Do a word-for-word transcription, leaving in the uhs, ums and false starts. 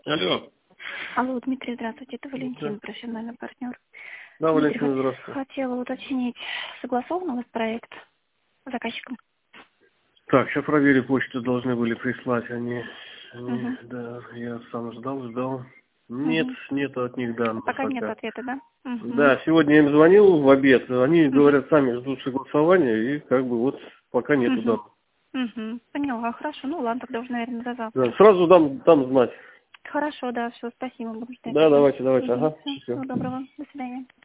Алло. Алло, Дмитрий, здравствуйте, это Да, Валентин, профессиональный партнер. да, Дмитрий, Валентина, хот- здравствуйте. хотела уточнить, согласован у вас проект с заказчиком? Так, сейчас проверю, почту должны были прислать. Они, они, Угу. да, я сам ждал, ждал. Нет, Угу. нет от них данных Пока нет пока. ответа, да? Угу. Да, сегодня я им звонил в обед, они Угу. говорят, сами ждут согласования, и как бы вот пока нету Угу. данных. Угу. Поняла, хорошо. Ну ладно, тогда уже, наверное, до Да, завтра. сразу дам, дам знать. Хорошо, да, все, спасибо, буду ждать Да, тогда. давайте, давайте, Угу. ага, Все, счастливо. всего доброго, до свидания.